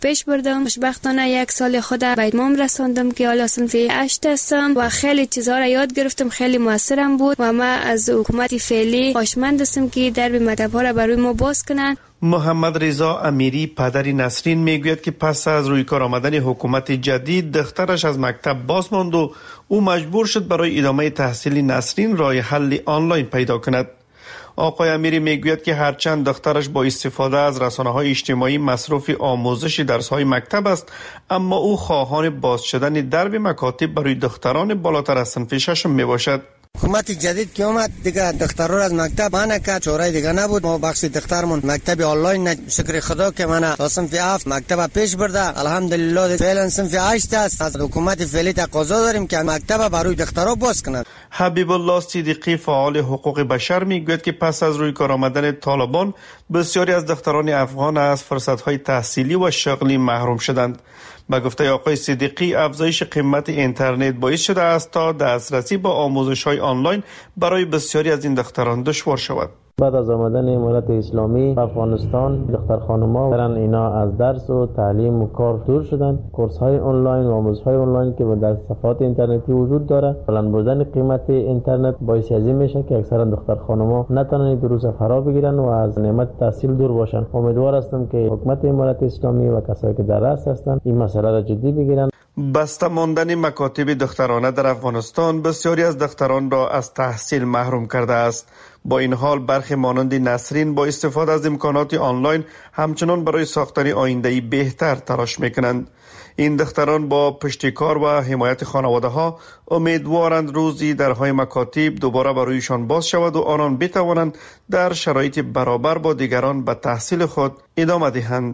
پیش بردم. خوشبختانه یک سال خود به اتمام رساندم که حالا صنف 8 هستم و خیلی چیزها را یاد گرفتم. خیلی موثرم بود و ما از حکومت فعلی خواهشمند هستم که درب مکتب‌ها را برای ما باز کنند. محمد رضا امیری پدر نسرین میگوید که پس از روی کار آمدن حکومت جدید دخترش از مکتب باز ماند و او مجبور شد برای ادامه تحصیل نسرین راه حل آنلاین پیدا کند. آقای امیری میگوید که هرچند دخترش با استفاده از رسانه‌های اجتماعی مصروف آموزش درس‌های مکتب است، اما او خواهان باز شدن درب مکاتب برای دختران بالاتر از صنف 6 میباشد. حکومت جدید که اومد دیگه دخترها را از مکتب منع کرد، چاره دیگه نبود. ما بخش دخترمون مکتب آنلاین، شکر خدا که من تا صنف 7 مکتب پیش برده. الحمدلله فعلا صنف 8 است. از حکومت فعلی تقاضا داریم که مکتب برای دخترها باز کند. حبیب الله صدیقی فعال حقوق بشر میگوید که پس از روی کار آمدن طالبان بسیاری از دختران افغان از فرصت‌های تحصیلی و شغلی محروم شدند. به گفته آقای صدیقی افزایش قیمت اینترنت باعث شده است تا دسترسی به آموزش‌های آنلاین برای بسیاری از این دختران دشوار شود. بعد از آمدن امارت اسلامی افغانستان دختر خانم‌ها برن اینا از درس و تعلیم و کار دور شدن. کورس‌های آنلاین و آموزش‌های آنلاین که در صفحات اینترنتی وجود داره، بلند بردن قیمت اینترنت باعث از این میشه که اکثرا دختر خانم‌ها نتونن دروس فرا بگیرن و از نعمت تحصیل دور باشن. امیدوار هستم که حکومت امارت اسلامی و کسایی که در رأس هستن این مسئله را جدی بگیرن. بسته ماندن مکاتب دخترانه در افغانستان بسیاری از دختران را از تحصیل محروم کرده است. با این حال برخی مانند نسرین با استفاده از امکانات آنلاین همچنان برای ساختن آینده‌ای بهتر تلاش میکنند. این دختران با پشتکار و حمایت خانواده ها امیدوارند روزی درهای مکاتب دوباره برایشان باز شود و آنان بتوانند در شرایط برابر با دیگران به تحصیل خود ادامه دهند.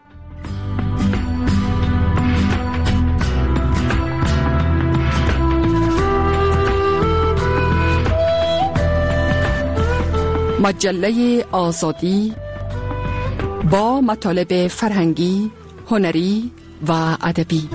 مجله آزادی با مطالب فرهنگی، هنری و ادبی.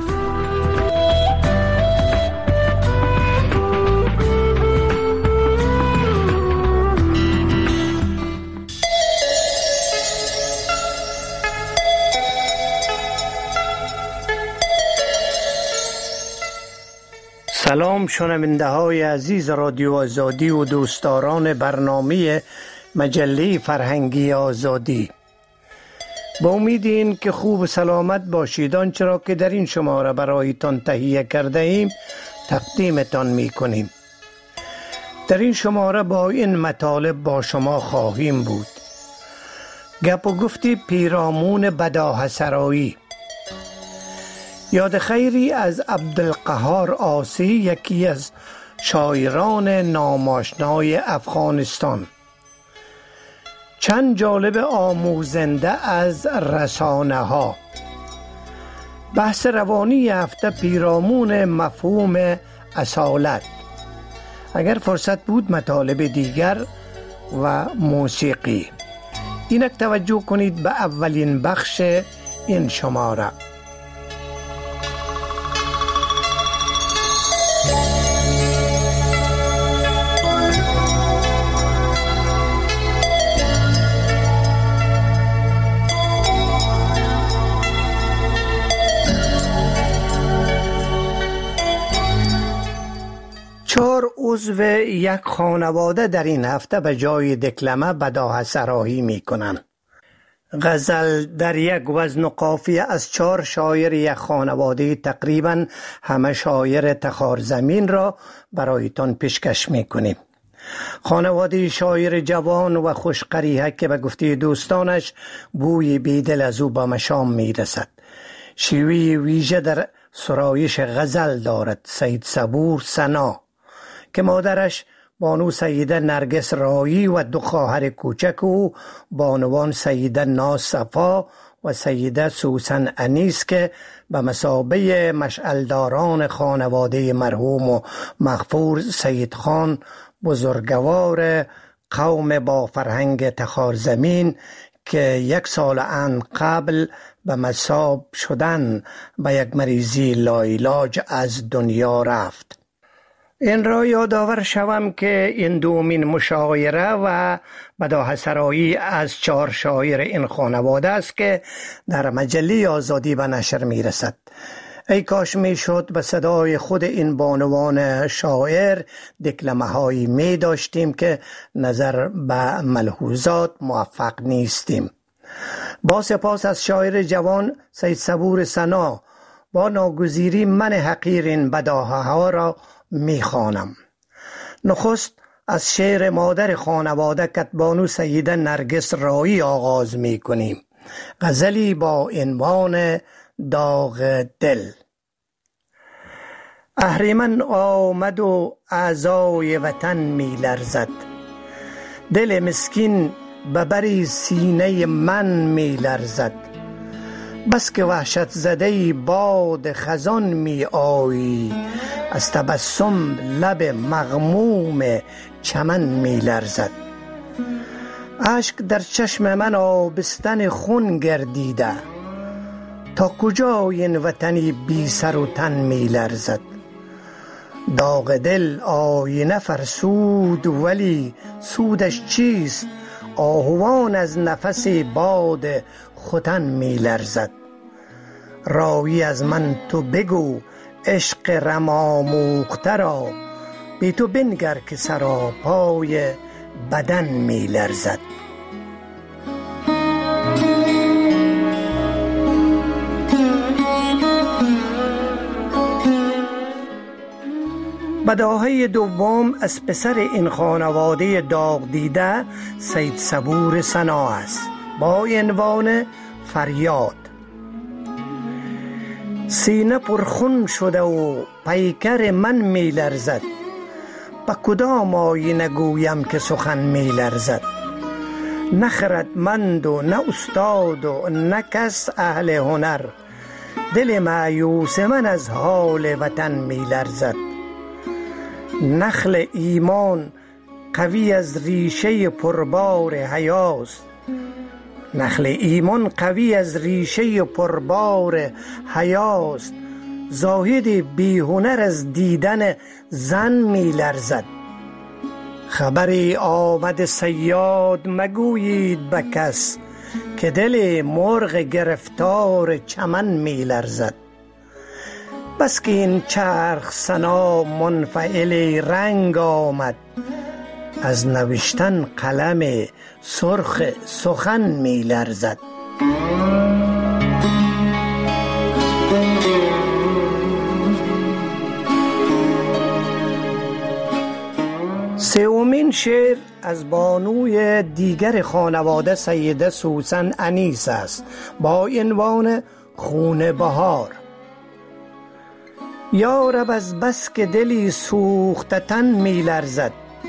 سلام شنونده های عزیز رادیو آزادی و دوستداران برنامه مجله فرهنگی آزادی. با امید این که خوب و سلامت باشید. آنچه را که در این شماره برایتان تهیه کرده ایم تقدیمتان می کنیم. در این شماره با این مطالب با شما خواهیم بود: گپ و گفتی پیرامون بداهه سرایی، یاد خیری از عبدالقهار عاصی، یکی از شاعران ناماشنای افغانستان، چند جالب آموزنده از رسانه ها، بحث روانی هفته پیرامون مفهوم اصالت. اگر فرصت بود مطالب دیگر و موسیقی. اینک توجه کنید به اولین بخش این شماره. عضو یک خانواده در این هفته به جای دکلمه بداهه سرایی می کنند. غزل در یک وزن و قافیه از 4 شاعر یک خانواده تقریبا همه شاعر تخارزمین را برایتان پیشکش می کنیم. خانواده شاعر جوان و خوشقریحه که به گفته دوستانش بوی بیدل از او به مشام می رسد. شیوه ویژه در سرایش غزل دارد. سید صبور سنا که مادرش بانو سیده نرگس رایی و 2 خواهر کوچک او بانوان سیده ناز صفا و سیده سوسن انیس که به مثابه مشعلداران خانواده مرحوم و مغفور سید خان بزرگوار قوم با فرهنگ تخارزمین که 1 سال قبل به مصاب شدن به یک مریضی لاعلاج از دنیا رفت. این را یادآور شوم که این دومین مشاعره و مداح‌سرایی از 4 شاعر این خانواده است که در مجله آزادی به نشر می رسد. ای کاش می شد به صدای خود این بانوان شاعر دکلمه هایی می داشتیم که نظر به ملحوظات موفق نیستیم. با سپاس از شاعر جوان سید صبور ثنا، با ناگزیری من حقیر این بداهه ها را می خوانم. نخست از شعر مادر خانواده کتبانو سیده نرگس رایی آغاز می کنیم. غزلی با عنوان داغ دل. اهریمن آمد و اعضای وطن می لرزد، دل مسکین به بر سینه من می لرزد. بس که وحشت زده باد خزان می آیی، از تبسم لب مغموم چمن می لرزد. اشک در چشم من آبستن خون گردیده، تا کجا این وطنی بی سر و تن می لرزد. داغ دل آینه فرسود ولی سودش چیست؟ آهوان از نفس باد ختن می لرزد. راوی از من تو بگو عشق رماموخته را، بی تو بنگر که سراپای بدن می لرزد. بداهه دوم از پسر این خانواده داغ دیده سید صبور ثنا است با عنوان فریاد. سینه پرخون شده و پیکر من می لرزد، به کدام آینه گویم که سخن می لرزد. نه خردمند و نه استاد و نه کس اهل هنر، دل مایوس من از حال وطن می لرزد. نخل ایمان قوی از ریشه پربار حیاست، نخل ایمان قوی از ریشه پربار حیاست. زاهد بی هنر از دیدن زن می لرزد. خبری آمد صیاد مگویید به کس، که دل مرغ گرفتار چمن می لرزد. بس که این چرخ ثنا منفعل رنگ آمد، از نوشتن قلم سرخ سخن می لرزد. سومین شعر از بانوی دیگر خانواده سیده سوسن انیس است با عنوان خون بهار. یا رب از بس که دلی سوخته تن می لرزد،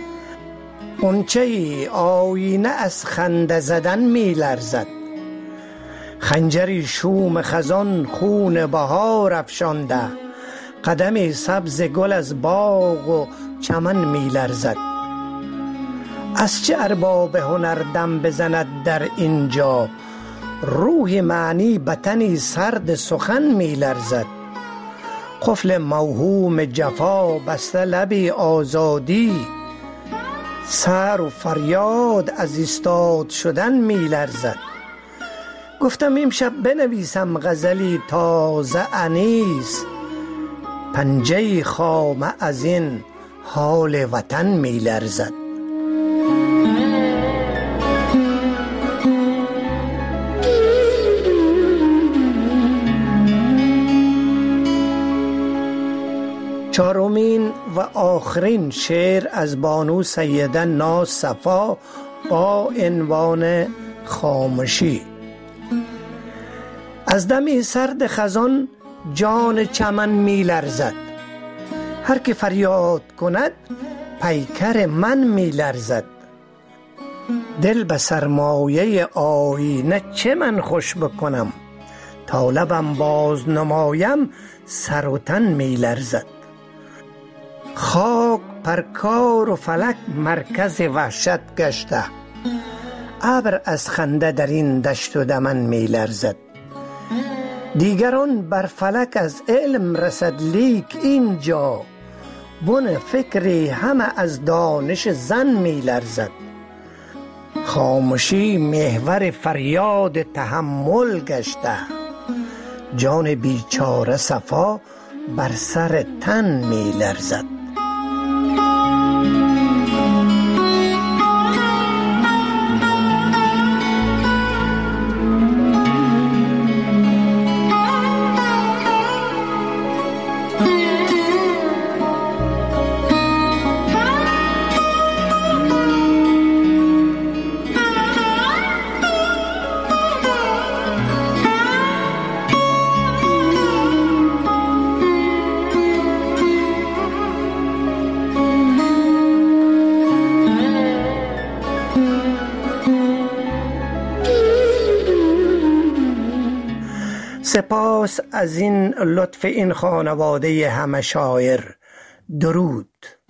غنچه آینه از خنده زدن می لرزد. خنجری شوم خزان خون بهار افشانده، قدم سبز گل از باغ و چمن می لرزد. از چه ارباب هنر دم بزند در اینجا، روح معنی بطنی سرد سخن می لرزد. قفل موهوم جفا بسته لبی آزادی، سر و فریاد از ایستاد شدن می لرزد. گفتم امشب بنویسم غزلی تازه انیس، پنجه خامه از این حال وطن می لرزد. چهارمین و آخرین شعر از بانو سیده ناز صفا با عنوان خاموشی. از دم سرد خزان جان چمن می لرزد، هر که فریاد کند پیکر من می لرزد. دل به سرمایه آینه چه من خوش بکنم، تا لبم باز نمایم سر و تن می لرزد. خاک پرکار و فلک مرکز وحشت گشته، ابر از خنده در این دشت و دمن می لرزد. دیگران بر فلک از علم رسد لیک اینجا، بن فکری همه از دانش زن می لرزد. خاموشی محور فریاد تحمل گشته، جان بیچاره صفا بر سر تن می لرزد. سپاس از این لطف این خانواده همه شاعر. درود.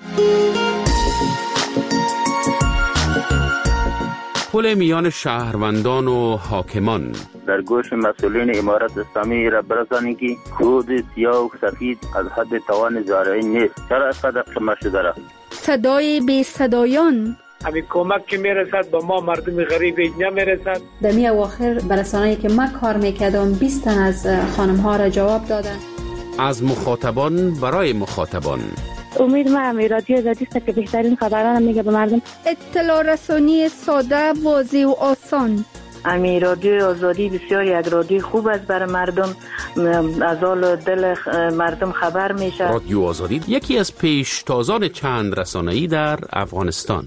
پل میان شهروندان و حاکمان. در گوش مسئولین امارت اسلامی را برسانید که کود سیاه و سفید از حد توان زارعی نیست. چرا اینقدر قمه شده را؟ صدای بی صدایان. همین کمک که میرسد به ما مردم غریب اینجا میرسد. در می اواخر برسانه‌ای که من کار میکردم 20 تن از خانم ها را جواب دادن. از مخاطبان برای مخاطبان. امید من رادیو آزادی است که بهترین خبران میگه به مردم. اطلاع رسانی ساده، واضح و آسان. رادیو آزادی بسیار یک رادیو خوب است برای مردم، از حال دل مردم خبر میشه. رادیو آزادی یکی از پیشتازان چند رسانه‌ای در افغانستان.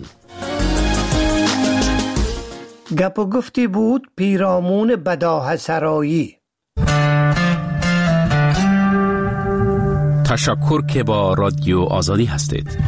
گپ و گفتی بود پیرامون بداهه سرایی. تشکر که با رادیو آزادی هستید.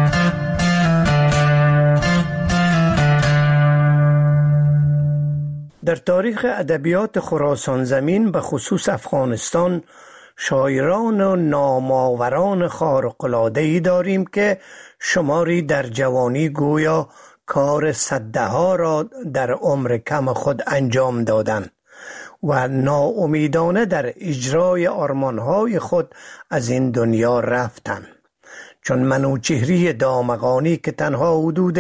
در تاریخ ادبیات خراسان زمین به خصوص افغانستان شاعران و نامآوران خارق‌العاده‌ای داریم که شماری در جوانی گویا کار صدها را در عمر کم خود انجام دادند و ناامیدانه در اجرای آرمانهای خود از این دنیا رفتند. چون منوچهری دامغانی که تنها حدود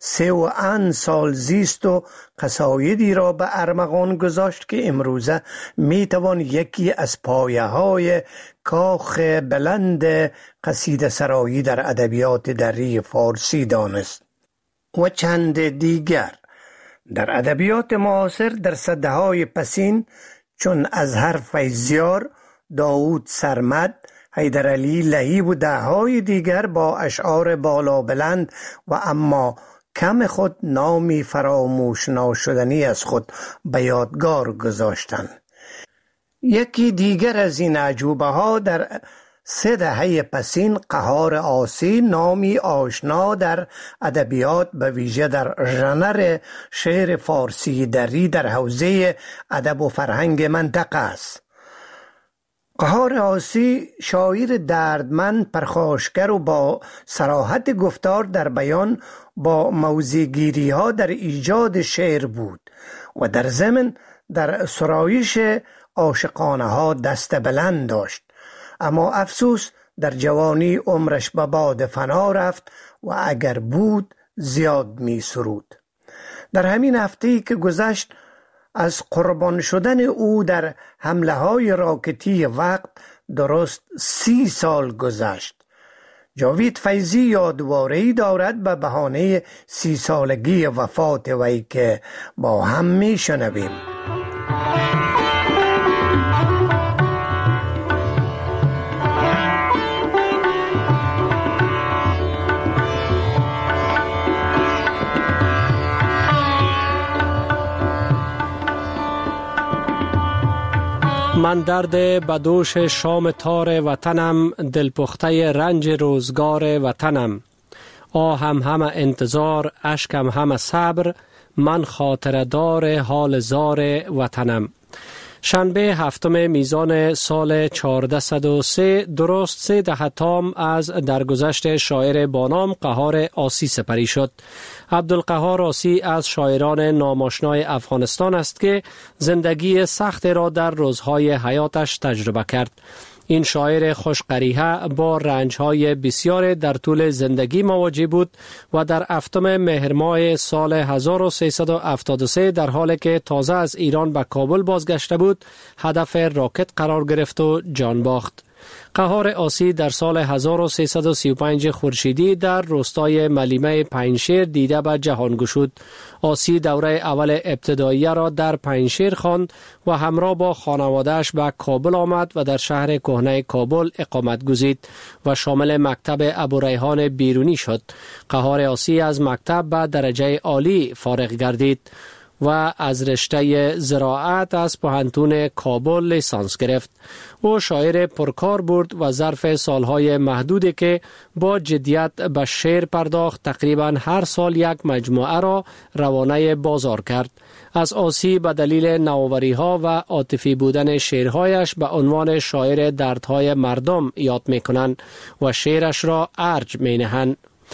3 سال زیست و قصایدی را به ارمغان گذاشت که امروزه میتوان یکی از پایه‌های کاخ بلند قصیده سرایی در ادبیات دری فارسی دانست و چند دیگر. در ادبیات معاصر در سده‌های پسین چون اظهر فیضیار، داود سرمد، حیدرعلی لهیب و ده‌های دیگر با اشعار بالا بلند و اما کم خود نامی فراموش ناشدنی از خود به یادگار گذاشتند. یکی دیگر از این عجوبه ها در 3 دهه پسین قهار آسی، نامی آشنا در ادبیات به ویژه در ژانر شعر فارسی دری در حوزه ادب و فرهنگ منطقه است. قهار آسی شاعر دردمند، پرخاشگر و با صراحت گفتار در بیان با موضع‌گیری ها در ایجاد شعر بود و در ضمن در سرایش عاشقانه ها دست بلند داشت. اما افسوس در جوانی عمرش به باد فنا رفت و اگر بود زیاد می سرود. در همین هفته‌ای که گذشت از قربان شدن او در حمله های راکتی وقت درست 30 سال گذشت. جاوید فیضی یادواره‌ای دارد به بهانه 30 سالگی وفات وی که با هم می شنویم. من درد بدوش شام تار وطنم، دلپخته رنج روزگار وطنم. آهم همه انتظار، اشکم همه صبر، من خاطردار حال زار وطنم. شنبه 7 میزان سال 1403 درست 3 دهه تام از درگذشت شاعر بانام قهار آسی سپری شد. عبدالقهار آسی از شاعران ناماشنای افغانستان است که زندگی سخت را در روزهای حیاتش تجربه کرد. این شاعر خوشقریحه با رنج‌های بسیار در طول زندگی مواجه بود و در 7 مهر ماه سال 1373 در حالی که تازه از ایران به کابل بازگشته بود هدف راکت قرار گرفت و جان باخت. قهار آسی در سال 1335 خورشیدی در روستای ملیمه پنجشیر دیده به جهان گشود. آسی دوره اول ابتداییه را در پنجشیر خواند و همراه با خانواده‌اش به کابل آمد و در شهر کهنه کابل اقامت گزید و شامل مکتب ابوریحان بیرونی شد. قهار آسی از مکتب به درجه عالی فارغ گردید و از رشته زراعت از پوهنتون کابل لیسانس گرفت. او شاعر پرکار بود و ظرف سالهای محدودی که با جدیت به شعر پرداخت تقریبا هر سال یک مجموعه را روانه بازار کرد. از آسی به دلیل نوآوری‌ها و عاطفی بودن شعرهایش به عنوان شاعر دردهای مردم یاد می‌کنند و شعرش را ارج می‌نهند.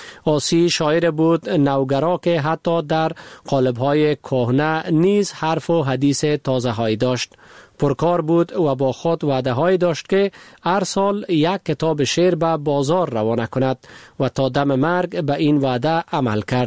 آسی شاعر بود نوگرا که حتی در قالب‌های کهنه نیز حرف و حدیث تازه‌هایی داشت. پرکار بود و با خود وعده‌هایی داشت که هر سال یک کتاب شعر به بازار روانه کند و تا دم مرگ به این وعده عمل کرد.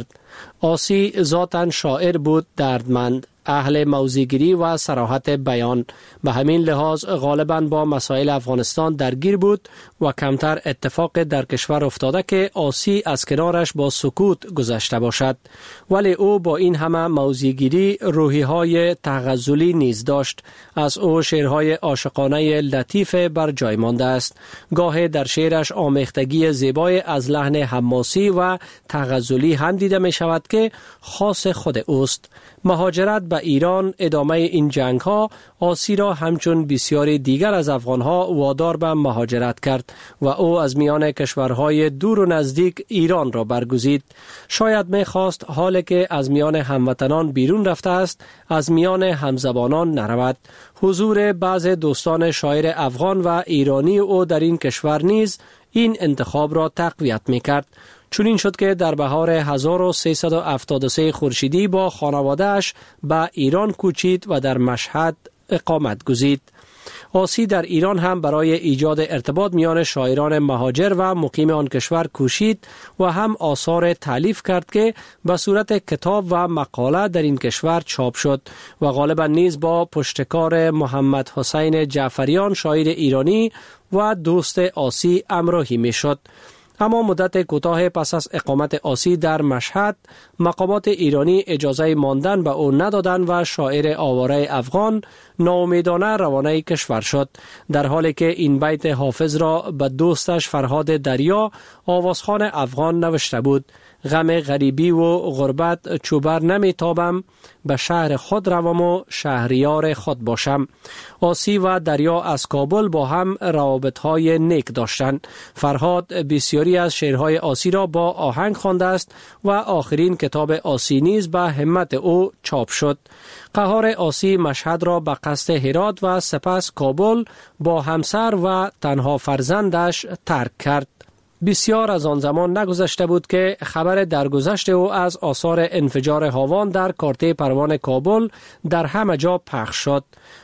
آسی ذاتاً شاعر بود دردمند، اهل موضوع‌گیری و صراحت بیان. به همین لحاظ غالباً با مسائل افغانستان درگیر بود و کمتر اتفاق در کشور افتاده که آسی از کنارش با سکوت گذشته باشد. ولی او با این همه موضوع‌گیری روحی‌های تغزلی نیز داشت. از او شعرهای عاشقانه لطیف بر جای مانده است. گاه در شعرش آمیختگی زیبای از لحن حماسی و تغزلی هم دیده می شود که خاص خود اوست. مهاجرت به ایران، ادامه این جنگ ها آسی را همچون بسیاری دیگر از افغان ها وادار به مهاجرت کرد و او از میان کشورهای دور و نزدیک ایران را برگزید. شاید می خواست حالی که از میان هموطنان بیرون رفته است از میان همزبانان نرود. حضور بعض دوستان شاعر افغان و ایرانی او در این کشور نیز این انتخاب را تقویت می کرد. چون این شد که در بهار 1373 خورشیدی با خانواده‌اش به ایران کوچید و در مشهد اقامت گزید. آسی در ایران هم برای ایجاد ارتباط میان شاعران مهاجر و مقیم آن کشور کوشید و هم آثار تالیف کرد که به صورت کتاب و مقاله در این کشور چاپ شد و غالبا نیز با پشتکار محمد حسین جعفریان شاعر ایرانی و دوست آسی همراهی میشد. اما مدت کوتاه پس از اقامت آسی در مشهد مقامات ایرانی اجازه ماندن به او ندادند و شاعر آواره افغان ناامیدانه روانه کشور شد، در حالی که این بیت حافظ را به دوستش فرهاد دریا آوازخوان افغان نوشته بود: غم غریبی و غربت چوبر نمی تابم، به شهر خود روم و شهریار خود باشم. آسی و دریا از کابل با هم روابط‌های نیک داشتند. فرهاد بسیاری از شعرهای آسی را با آهنگ خوانده است و آخرین کتاب آسی نیز به همت او چاپ شد. قهار آسی مشهد را به قصد هرات و سپس کابل با همسر و تنها فرزندش ترک کرد. بسیار از آن زمان نگذشته بود که خبر درگذشت او از آثار انفجار هاوان در کارته پروان کابل در همه جا پخش شد.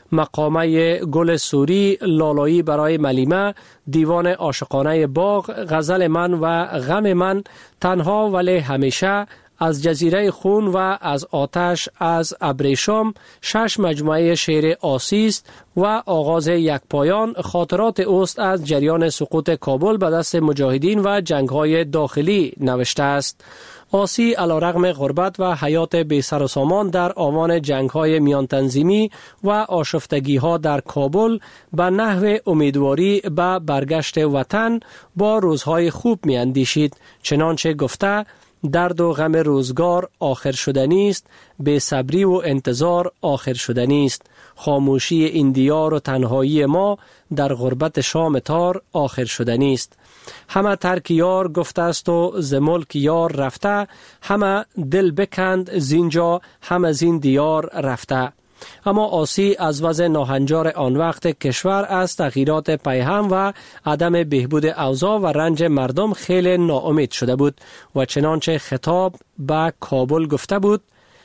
مقامه گل سوری، لالایی برای ملیمه، دیوان عاشقانه باغ، غزل من و غم من، تنها ولی همیشه، از جزیره خون و از آتش از ابریشم، 6 مجموعه شعر آسی است و آغاز یک پایان خاطرات اوست از جریان سقوط کابل به دست مجاهدین و جنگ‌های داخلی نوشته است. آسی علیرغم غربت و حیات بی سر و سامان در آوان جنگ‌های میان تنظیمی و آشفتگی‌ها در کابل به نحو امیدواری به برگشت وطن با روزهای خوب می‌اندیشید. چنانچه گفته: درد و غم روزگار آخر شدنی است، بے صبری و انتظار آخر شدنی است. خاموشی این دیار و تنهایی ما در غربت شام تار آخر شدنی است. همه ترک یار گفته است و ز ملک یار رفته، همه دل بکند زینجا همه زین دیار رفته. اما آسی از وضع ناهنجار آن وقت کشور از تغییرات پیهم و عدم بهبود اوضاع و رنج مردم خیلی ناامید شده بود و چنانچه خطاب به کابل گفته بود: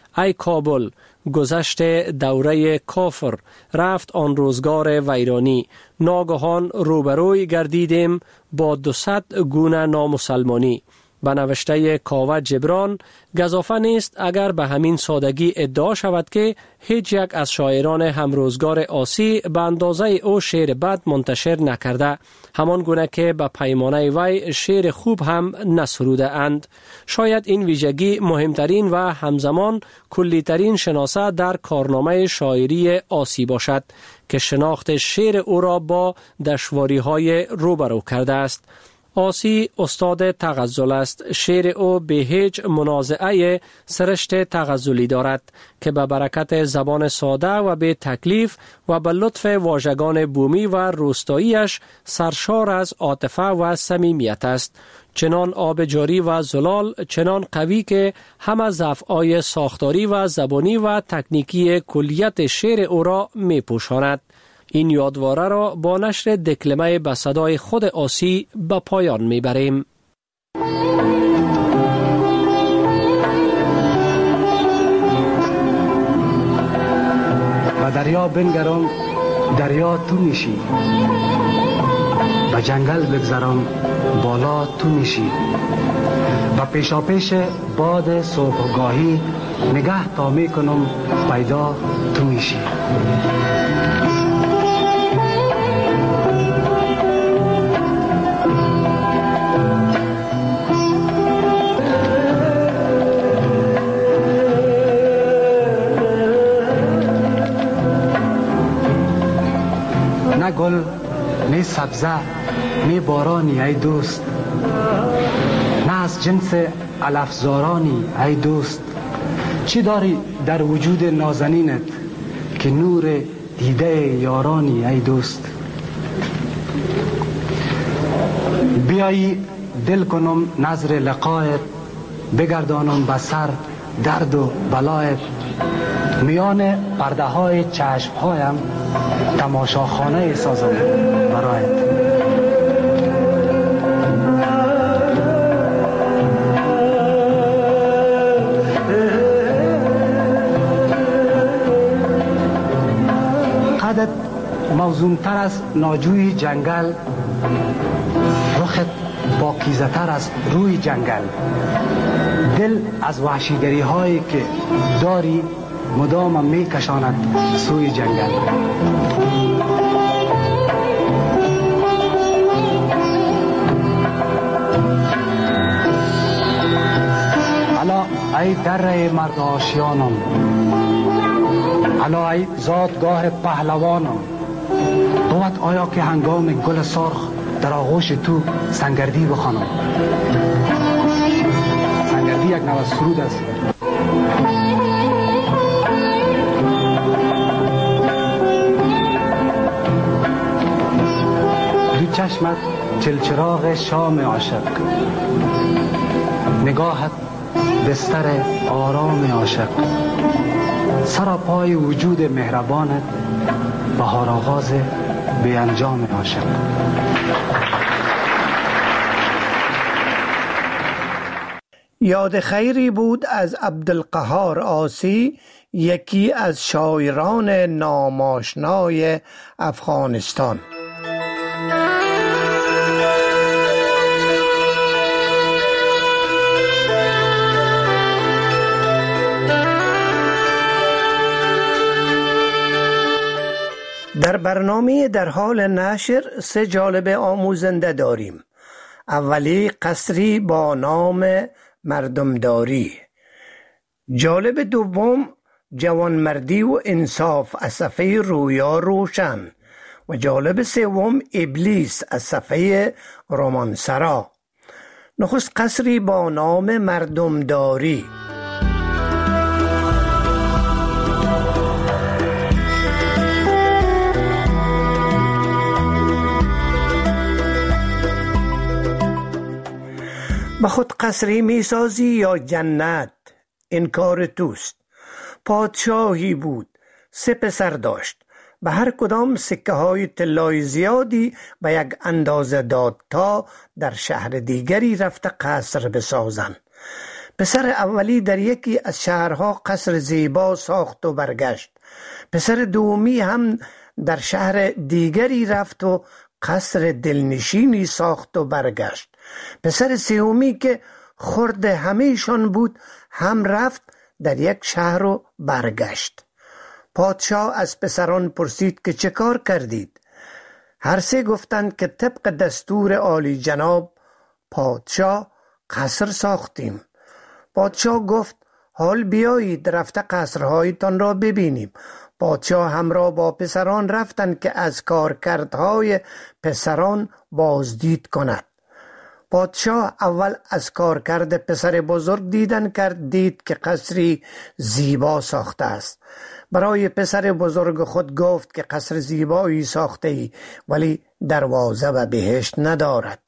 ای کابل، گذشت دوره کافر، رفت آن روزگار ویرانی. ناگهان روبروی گردیدیم با 200 گونه نامسلمانی. به نوشته کاوه جبران گزافه نیست اگر به همین سادگی ادعا شود که هیچ یک از شاعران همروزگار آسی به اندازه او شعر بد منتشر نکرده، همان گونه که به پیمانه وی شعر خوب هم نسروده اند. شاید این ویژگی مهمترین و همزمان کلیترین شناسه در کارنامه شاعری آسی باشد که شناخت شعر او را با دشواری های روبرو کرده است. آسی استاد تغزل است. شعر او به هیچ منازعه سرشت تغزلی دارد که به برکت زبان ساده و به تکلیف و به لطف واژگان بومی و روستاییش سرشار از عاطفه و صمیمیت است. چنان آب جاری و زلال، چنان قوی که همه ضعف‌های ساختاری و زبانی و تکنیکی کلیت شعر او را می پوشاند. این یادواره را با نشر دکلمه به صدای خود آسی به پایان میبریم. به دریا بنگرم، دریا تو میشی. به جنگل بگذرم، بالا تو میشی. و پیشا پیش باد صبحگاهی نگه تا میکنم، پیدا تو میشی. نه گل، نه سبزه، نه بارانی ای دوست، نه از جنس علفزارانی ای دوست. چی داری در وجود نازنینت که نور دیده یارانی ای دوست؟ بیایی دل کنم نظر لقایت، بگردانم بسر درد و بلایت. میان پرده های چشم هایم تماشاخانه سازم برایت. قدت موزون تر از ناجوی جنگل، رخت پاکیزه تر از روی جنگل. دل از وحشیگری هایی که داری مدام می کشاند سوی جنگل. الا ای دره مرد آشیانم، الا ای زادگاه پهلوانم. بود آیا که هنگام گل سرخ در آغوش تو سنگردی بخوانم؟ سنگردی یک نوع سرود است. چشمت چلچراغ شام عاشق، نگاهت بستر آرام عاشق. سر پای وجود مهربانت، بهار آغاز بی انجام عاشق. یاد خیری بود از عبدالقهار آسی، یکی از شاعران ناماشنای افغانستان. در برنامه در حال نشر 3 جالب آموزنده داریم. اولی قصری با نام مردمداری. جالب دوم جوانمردی و انصاف از صفحه رویا روشن. و جالب سوم ابلیس از صفحه رومانسرا. نخست قصری با نام مردمداری. به خود قصری می سازی یا جنت؟ این کار توست. پادشاهی بود، 3 پسر داشت. به هر کدام سکه های طلای زیادی به یک اندازه داد تا در شهر دیگری رفته قصر بسازند. پسر اولی در یکی از شهرها قصر زیبا ساخت و برگشت. پسر دومی هم در شهر دیگری رفت و قصر دلنشینی ساخت و برگشت. پسر سومی که خرد همیشان بود هم رفت در یک شهر و برگشت. پادشاه از پسران پرسید که چه کار کردید؟ هر سه گفتند که طبق دستور عالی جناب پادشاه قصر ساختیم. پادشاه گفت حال بیایید رفته قصرهایتان را ببینیم. پادشاه همراه با پسران رفتند که از کارکردهای پسران بازدید کند. پادشاه اول از کارکرد پسر بزرگ دید که قصری زیبا ساخته است. برای پسر بزرگ خود گفت که قصر زیبایی ساخته ای ولی دروازه و بهشت ندارد.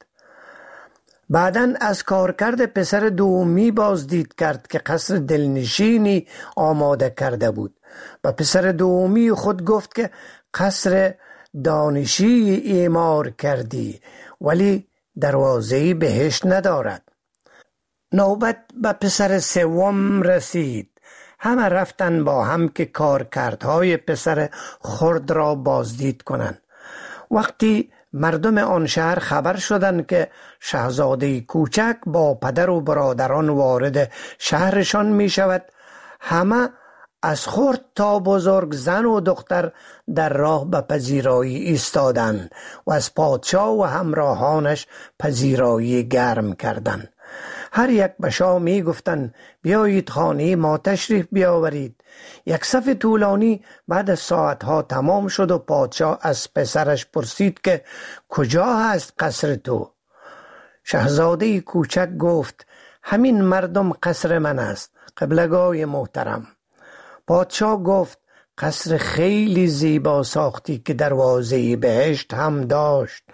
بعداً از کارکرد پسر دومی بازدید کرد که قصر دلنشینی آماده کرده بود و پسر دومی خود گفت که قصر دانشی اعمار کردی ولی دروازه‌ای بهشت ندارد. نوبت به پسر سوم رسید. همه رفتن با هم که کارکردهای پسر خرد را بازدید کنند. وقتی مردم آن شهر خبر شدند که شاهزاده کوچک با پدر و برادران وارد شهرشان می شود، همه از خرد تا بزرگ زن و دختر در راه به پذیرایی ایستادند و از پادشاه و همراهانش پذیرایی گرم کردند. هر یک به شاه می گفتند بیایید خانه ما تشریف بیاورید. یک صف طولانی بعد از ساعتها تمام شد و پادشاه از پسرش پرسید که کجا هست قصر تو؟ شاهزاده کوچک گفت همین مردم قصر من است قبلگاه محترم. پادشاه گفت قصر خیلی زیبا ساختی که دروازه بهشت هم داشت.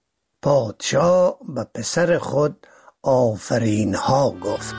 پادشاه به پسر خود آفرین ها گفت.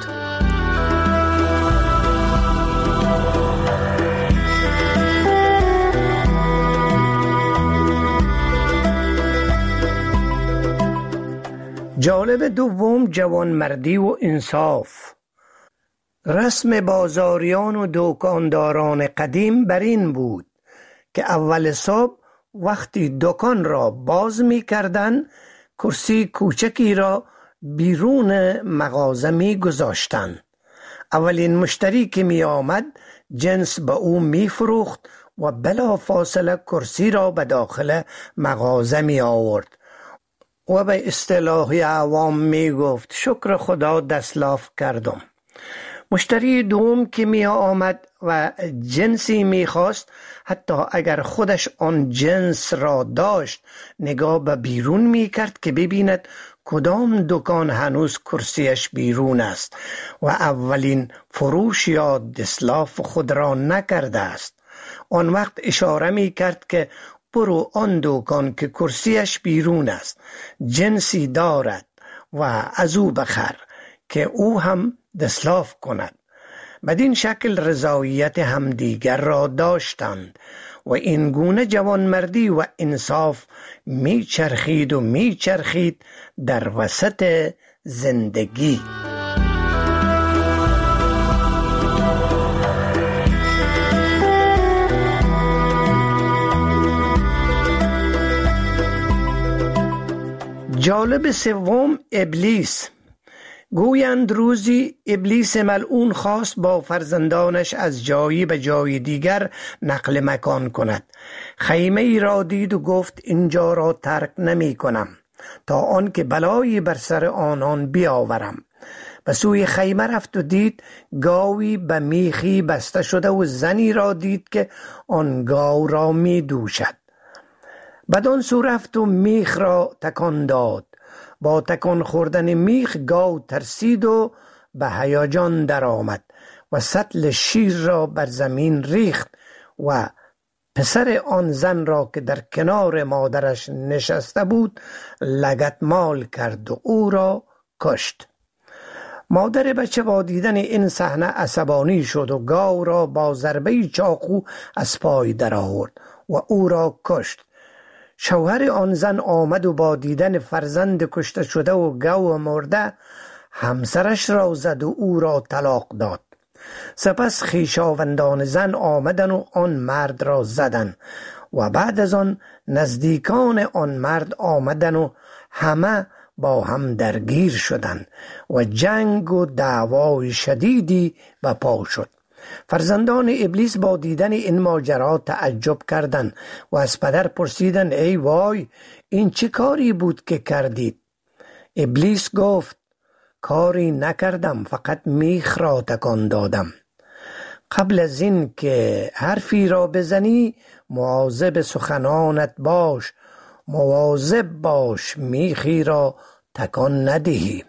جالب دوم جوانمردی و انصاف. رسم بازاریان و دکانداران قدیم بر این بود که اول صبح وقتی دکان را باز می کردن کرسی کوچکی را بیرون مغازه می گذاشتن. اولین مشتری که می آمد جنس به او می فروخت و بلا فاصله کرسی را به داخل مغازه می آورد و به اصطلاح عوام می گفت شکر خدا دستلاف کردم. مشتری دوم که می آمد و جنسی می خواست حتی اگر خودش آن جنس را داشت نگاه به بیرون می کرد که ببیند کدام دکان هنوز کرسیش بیرون است و اولین فروش یا دستلاف خود را نکرده است. آن وقت اشاره می کرد که برو آن دکان که کرسیش بیرون است جنسی دارد و از او بخر که او هم دستلاف کند. بدین شکل رضایت همدیگر را داشتند و این گونه جوانمردی و انصاف میچرخید و میچرخید در وسط زندگی. جالب سوم ابلیس. گویند روزی ابلیس ملعون خواست با فرزندانش از جایی به جای دیگر نقل مکان کند. خیمه ای را دید و گفت اینجا را ترک نمی کنم تا آن که بلایی بر سر آنان بیاورم. به سوی خیمه رفت و دید گاوی به میخی بسته شده و زنی را دید که آن گاو را می دوشد. بدان سو رفت و میخ را تکان داد. با تکان خوردن میخ گاو ترسید و به هیجان در آمد و سطل شیر را بر زمین ریخت و پسر آن زن را که در کنار مادرش نشسته بود لگدمال کرد و او را کشت. مادر بچه با دیدن این صحنه عصبانی شد و گاو را با ضربه چاقو از پای در آورد و او را کشت. شوهر آن زن آمد و با دیدن فرزند کشته شده و گاو مرده همسرش را زد و او را طلاق داد. سپس خویشاوندان زن آمدن و آن مرد را زدن و بعد از آن نزدیکان آن مرد آمدن و همه با هم درگیر شدند و جنگ و دعوای شدیدی به پا شد. فرزندان ابلیس با دیدن این ماجرا تعجب کردند و از پدر پرسیدند ای وای، این چه کاری بود که کردید؟ ابلیس گفت کاری نکردم، فقط میخ را تکان دادم. قبل از این که حرفی را بزنی مواظب سخنانت باش، مواظب باش میخی را تکان ندهی.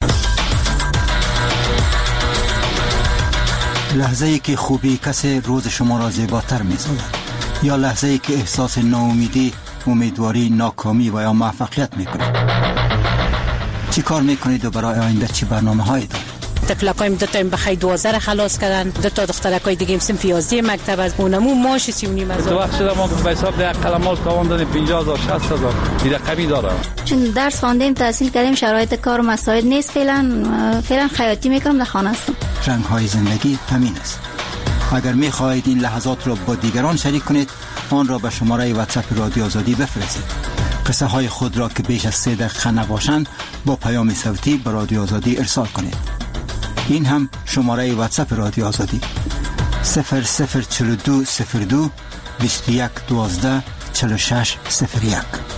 لحظه ای که خوبی کسی روز شما را زیباتر می سازد، یا لحظه ای که احساس ناامیدی، امیدواری، ناکامی و یا موفقیت می کنید. چی کار می کنید و برای آینده چی برنامه هایی دارید؟ تفلقایم دو تا این بخی 12 خلاص کردن، دو تا دخترکای دیگه صنف 11 مکتب از اونمو ماش 39 هزار. تو وقت شده ما به حساب ده قلمال کاوندن 50000 60000 دیگه کمی داره. چون درس خواندیم، تحصیل کردیم، شرایط کار و مساعد نیست، فعلا خیاطی میکنم، در خانه هستم. رنگ های زندگی همین است. اگر می خواهید این لحظات را با دیگران شریک کنید، آن را به شماره واتساپ رادیو آزادی بفرستید. قصه های خود را که بیش از 3 دقیقه نباشند با پیام صوتی به رادیو آزادی ارسال کنید. این هم شماره واتساپ رادیو آزادی 004202 2112 4601.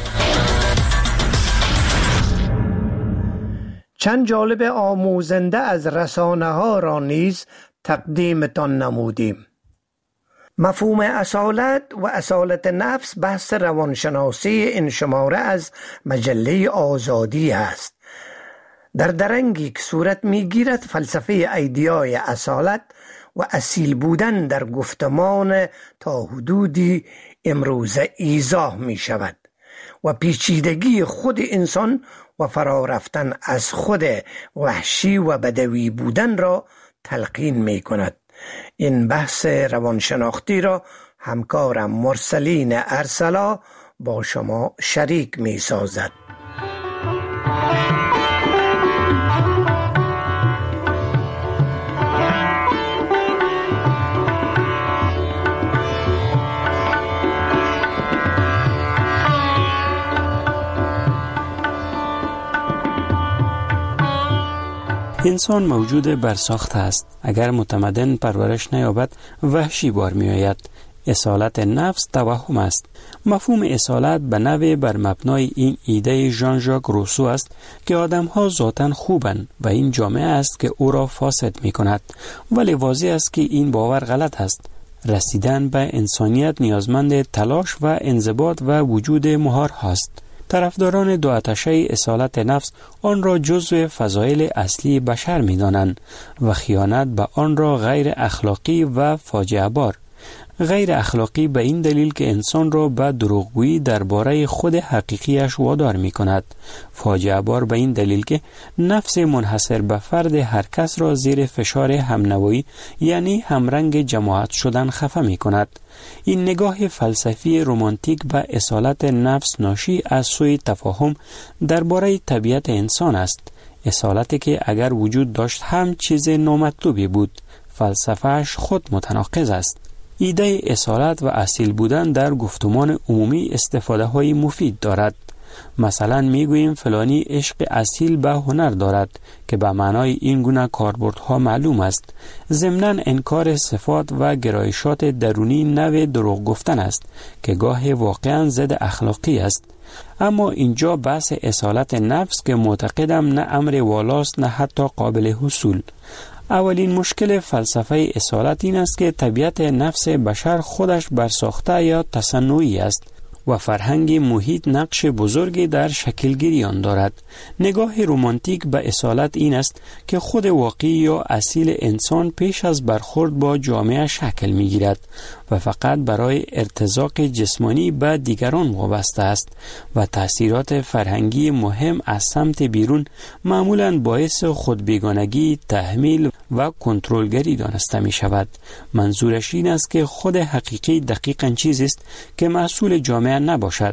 چند جالب آموزنده از رسانه ها را نیز تقدیمتان نمودیم. مفهوم اصالت و اصالت نفس بحث روانشناسی این شماره از مجله آزادی است. در درنگی که صورت میگیرد فلسفه ایدیای اصالت و اصیل بودن در گفتمان تا حدودی امروزه ایضاح می شود و پیچیدگی خود انسان و فرا رفتن از خود وحشی و بدوی بودن را تلقین می کند. این بحث روانشناختی را همکارم مرسلین ارسلا با شما شریک می سازد. انسان موجود برساخته است. اگر متمدن پرورش نیابد وحشی بار می آید. اصالت نفس توهم است. مفهوم اصالت به نوع بر مبنای این ایده ژان ژاک روسو است که آدم‌ها ذاتاً خوبند و این جامعه است که او را فاسد می کند. ولی واضح است که این باور غلط است. رسیدن به انسانیت نیازمند تلاش و انضباط و وجود مهار هاست. طرفداران دو آتشه اصالت نفس آن را جزو فضایل اصلی بشر می دانند و خیانت به آن را غیر اخلاقی و فاجعه بار. غیر اخلاقی به این دلیل که انسان را به دروغگویی درباره خود حقیقیش وادار می کند. فاجعه بار به این دلیل که نفس منحصر به فرد هر کس را زیر فشار همنوایی یعنی همرنگ جماعت شدن خفه می کند. این نگاه فلسفی رمانتیک به اصالت نفس ناشی از سوی تفاهم درباره طبیعت انسان است. اصالتی که اگر وجود داشت هم چیز نامطلوبی بود. فلسفهش خود متناقض است. ایده اصالت و اصیل بودن در گفتمان عمومی استفاده های مفید دارد. مثلا میگوییم فلانی عشق اصیل به هنر دارد که به معنای این گونه کاربردها معلوم است. ضمناً انکار صفات و گرایشات درونی نوع دروغ گفتن است که گاه واقعاً ضد اخلاقی است. اما اینجا بحث اصالت نفس که معتقدم نه امر والاست نه حتی قابل حصول. اولین مشکل فلسفه اصالت این است که طبیعت نفس بشر خودش برساخته یا تصنعی است و فرهنگ محیط نقش بزرگی در شکلگیری آن دارد. نگاه رمانتیک به اصالت این است که خود واقعی یا اصیل انسان پیش از برخورد با جامعه شکل می گیرد و فقط برای ارتزاق جسمانی به دیگران وابسته است و تأثیرات فرهنگی مهم از سمت بیرون معمولاً باعث خودبیگانگی، تحمیل و کنترلگری دانسته می شود. منظورش این است که خود حقیقی دقیقاً چیزی است که مسئول جامعه نباشد.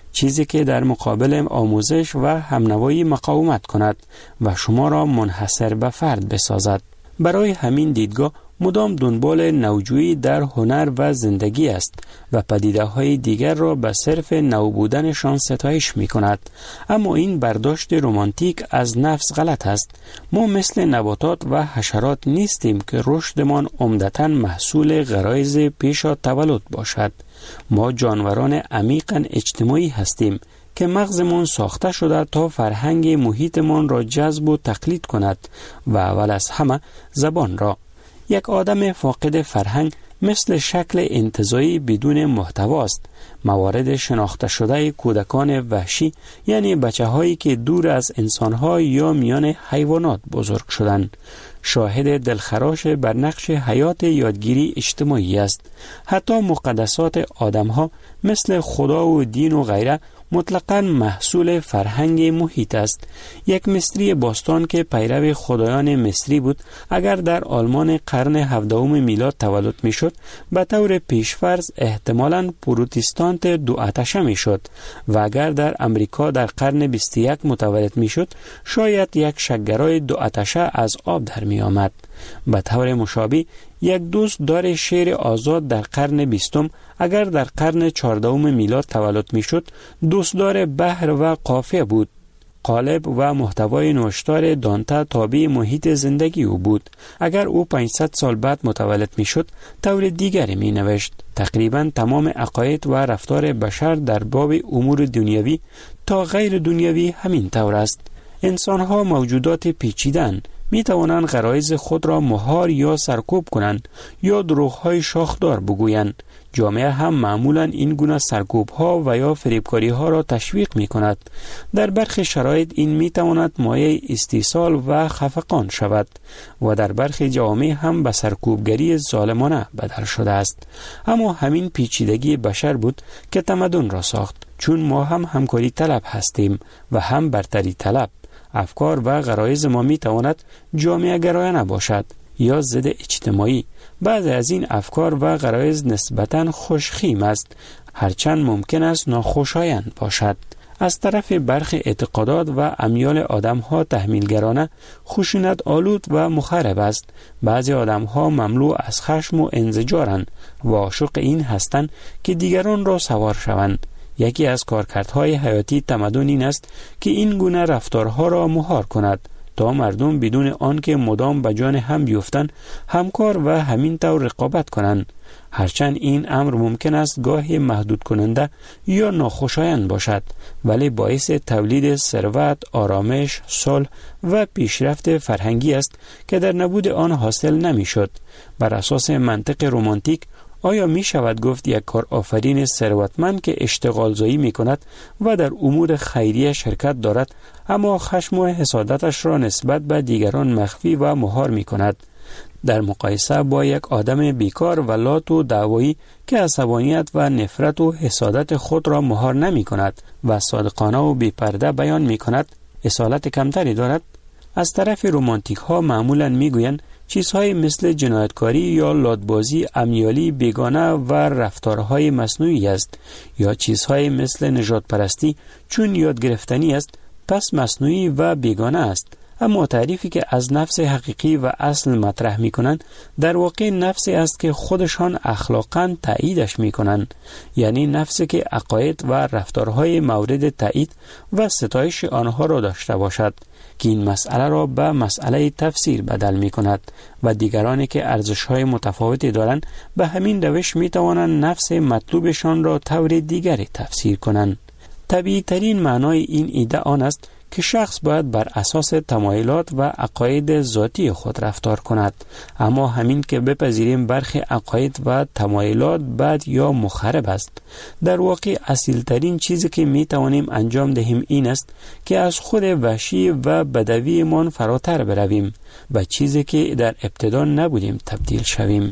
چیزی که در مقابل آموزش و همنوایی مقاومت کند و شما را منحصر به فرد بسازد. برای همین دیدگاه مدام دنبال نوجویی در هنر و زندگی است و پدیده‌های دیگر را به صرف نو بودنشان ستایش می‌کند. اما این برداشت رمانتیک از نفس غلط است. ما مثل نباتات و حشرات نیستیم که رشدمان عمدتاً محصول غرایز پیش از تولد باشد. ما جانوران عمیقاً اجتماعی هستیم که مغزمان ساخته شده تا فرهنگ محیطمان را جذب و تقلید کند و اول از همه زبان را. یک آدم فاقد فرهنگ مثل شکل انتزاعی بدون محتوا است. موارد شناخته شده کودکان وحشی، یعنی بچه هایی که دور از انسان ها یا میان حیوانات بزرگ شدند، شاهد دلخراش بر نقش حیات یادگیری اجتماعی است. حتی مقدسات آدم ها مثل خدا و دین و غیره مطلقاً محصول فرهنگ محیط است. یک مصری باستان که پیرو خدایان مصری بود، اگر در آلمان قرن 17 میلاد تولد میشد، به طور پیشفرض احتمالاً پروتستانت دو آتشه میشد و اگر در امریکا در قرن 21 متولد میشد، شاید یک شک‌گرای دو آتشه از آب در می آمد. به طور مشابه یک دوست دار شعر آزاد در قرن 20 اگر در قرن 14 میلاد تولد میشد، دوستدار بحر و قافیه بود. قالب و محتوای نوشتار دانته تابع محیط زندگی او بود. اگر او 500 سال بعد متولد میشد، طور دیگری می نوشت. تقریبا تمام عقاید و رفتار بشر در باب امور دنیوی تا غیر دنیوی همین طور است. انسان‌ها موجودات پیچیده‌اند. می توانند غرایز خود را مهار یا سرکوب کنند یا دروغ‌های شاخدار بگویند. جامعه هم معمولاً این گونه سرکوب‌ها و یا فریبکاری‌ها را تشویق می‌کند. در برخی شرایط این می‌تواند مایه استیصال و خفقان شود و در برخی جوامع هم به سرکوبگری ظالمانه بدل شده است. اما همین پیچیدگی بشر بود که تمدن را ساخت، چون ما هم همکاری طلب هستیم و هم برتری طلب. افکار و غرایز ما می‌تواند جامعه گرایانه باشد یا ضد اجتماعی. بعضی از این افکار و غرایز نسبتاً خوشخیم است، هرچند ممکن است ناخوشایند باشد. از طرف برخی اعتقادات و امیال آدم‌ها تحمیلگرانه، خشونت آلود و مخرب است. بعضی آدم‌ها مملو از خشم و انزجارند و عاشق این هستند که دیگران را سوار شوند. یکی از کارکردهای حیاتی تمدن این است که این گونه رفتارها را مهار کند تا مردم بدون آنکه مدام به جان هم بیفتند همکار و همین طور رقابت کنند. هرچند این امر ممکن است گاهی محدود کننده یا ناخوشایند باشد، ولی باعث تولید ثروت، آرامش، صلح و پیشرفت فرهنگی است که در نبود آن حاصل نمی شد. بر اساس منطق رمانتیک، آیا می شود گفت یک کار آفرین ثروتمند که اشتغال زایی می کند و در امور خیریه شرکت دارد، اما خشم و حسادتش را نسبت به دیگران مخفی و مهار می کند، در مقایسه با یک آدم بیکار و لات و دعوایی که عصبانیت و نفرت و حسادت خود را مهار نمی کند و صادقانه و بی‌پرده بیان می کند، اصالت کمتری دارد؟ از طرف رمانتیک ها معمولاً می گویند چیزهای مثل جنایتکاری یا لاتبازی امیالی بیگانه و رفتارهای مصنوعی است، یا چیزهای مثل نژاد پرستی چون یاد گرفتنی است پس مصنوعی و بیگانه است. اما تعریفی که از نفس حقیقی و اصل مطرح می کنند در واقع نفسی است که خودشان اخلاقاً تاییدش می کنند، یعنی نفسی که عقاید و رفتارهای مورد تایید و ستایش آنها را داشته باشد، که این مسئله را به مسئله تفسیر بدل می کند و دیگرانی که ارزش‌های متفاوتی دارند به همین روش می توانند نفس مطلوبشان را طور دیگری تفسیر کنند. طبیعی ترین معنای این ایده آن است که شخص باید بر اساس تمایلات و عقاید ذاتی خود رفتار کند، اما همین که بپذیریم برخی عقاید و تمایلات بد یا مخرب است، در واقع اصیل ترین چیزی که می توانیم انجام دهیم این است که از خود وحشی و بدوی من فراتر برویم و چیزی که در ابتدا نبودیم تبدیل شویم.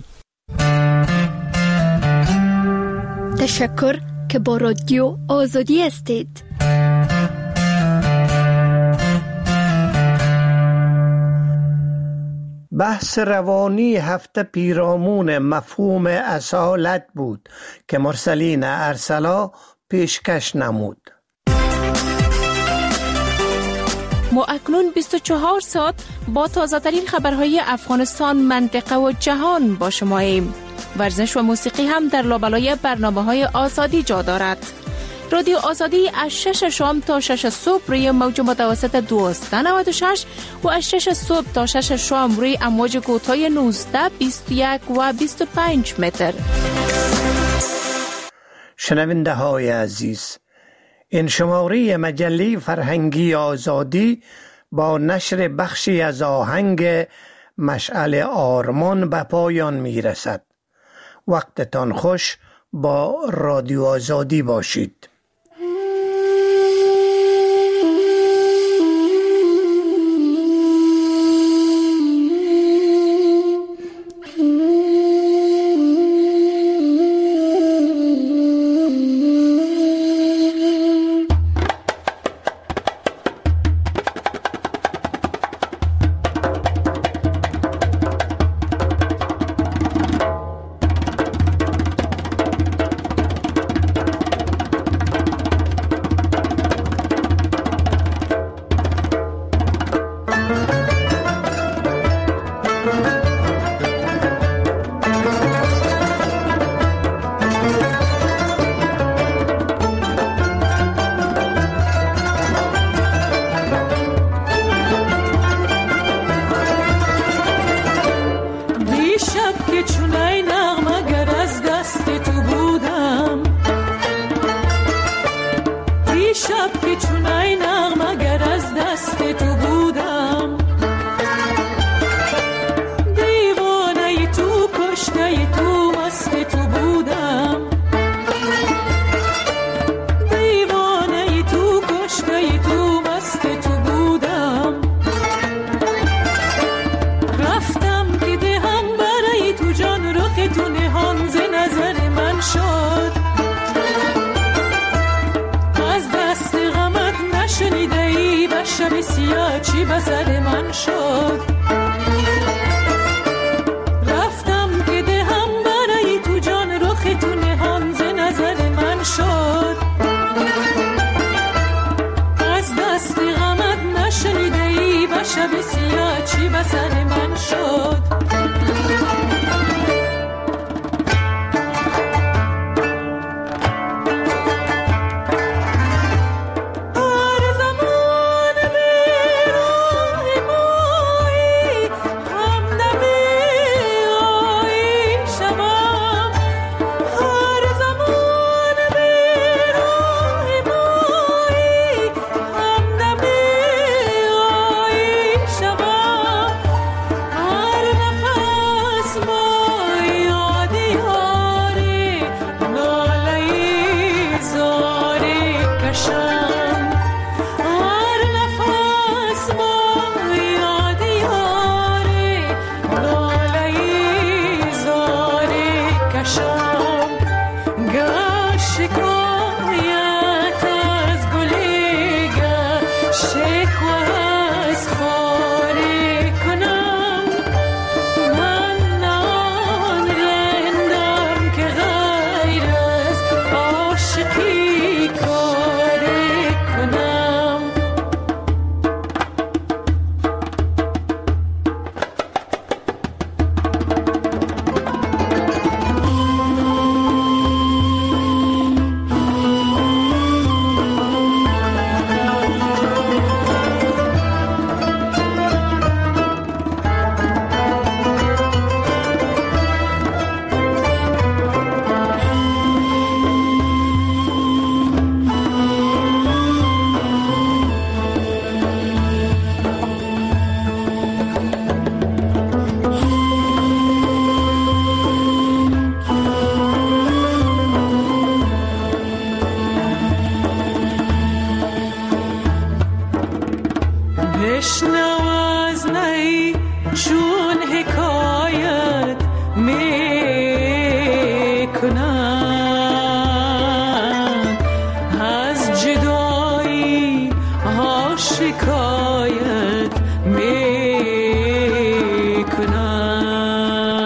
تشکر که با رادیو آزادی هستید. بحث روانی هفته پیرامون مفهوم اصالت بود که مرسلین ارسلا پیشکش نمود. ما اکنون 24 ساعت با تازه‌ترین خبرهای افغانستان، منطقه و جهان با شماییم. ورزش و موسیقی هم در لابلای برنامه‌های آزادی جا دارد. رادیو آزادی از 6 شام تا 6 صبح روی موج متوسط 1296 و از 6 صبح تا 6 شام روی امواج کوتاه 19، 21 و 25 متر. شنونده های عزیز، این شماره مجله فرهنگی آزادی با نشر بخشی از آهنگ مشعل آرمان به پایان می رسد. وقتتان خوش، با رادیو آزادی باشید.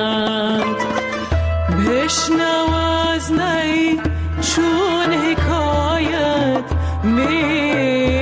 بشنو از نی چون حکایت زندگی